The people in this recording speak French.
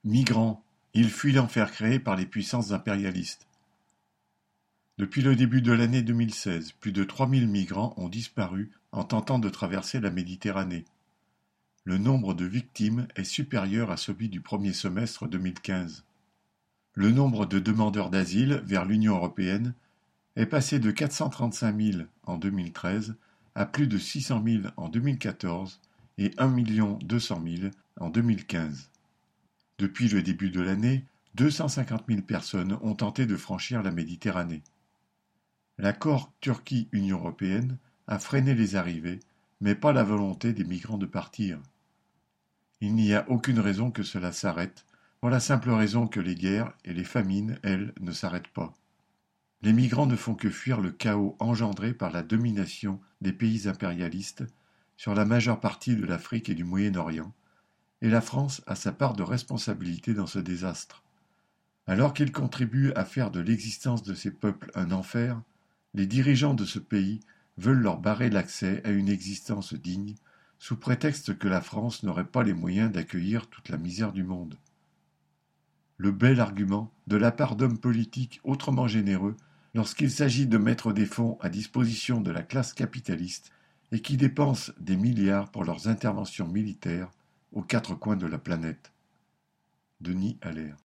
Migrants, ils fuient l'enfer créé par les puissances impérialistes. Depuis le début de l'année 2016, plus de 3000 migrants ont disparu en tentant de traverser la Méditerranée. Le nombre de victimes est supérieur à celui du premier semestre 2015. Le nombre de demandeurs d'asile vers l'Union européenne est passé de 435 000 en 2013 à plus de 600 000 en 2014 et 1 200 000 en 2015. Depuis le début de l'année, 250 000 personnes ont tenté de franchir la Méditerranée. L'accord Turquie-Union européenne a freiné les arrivées, mais pas la volonté des migrants de partir. Il n'y a aucune raison que cela s'arrête, pour la simple raison que les guerres et les famines, elles, ne s'arrêtent pas. Les migrants ne font que fuir le chaos engendré par la domination des pays impérialistes sur la majeure partie de l'Afrique et du Moyen-Orient, et la France a sa part de responsabilité dans ce désastre. Alors qu'ils contribuent à faire de l'existence de ces peuples un enfer, les dirigeants de ce pays veulent leur barrer l'accès à une existence digne, sous prétexte que la France n'aurait pas les moyens d'accueillir toute la misère du monde. Le bel argument de la part d'hommes politiques autrement généreux lorsqu'il s'agit de mettre des fonds à disposition de la classe capitaliste et qui dépensent des milliards pour leurs interventions militaires aux quatre coins de la planète. Denis Allaire.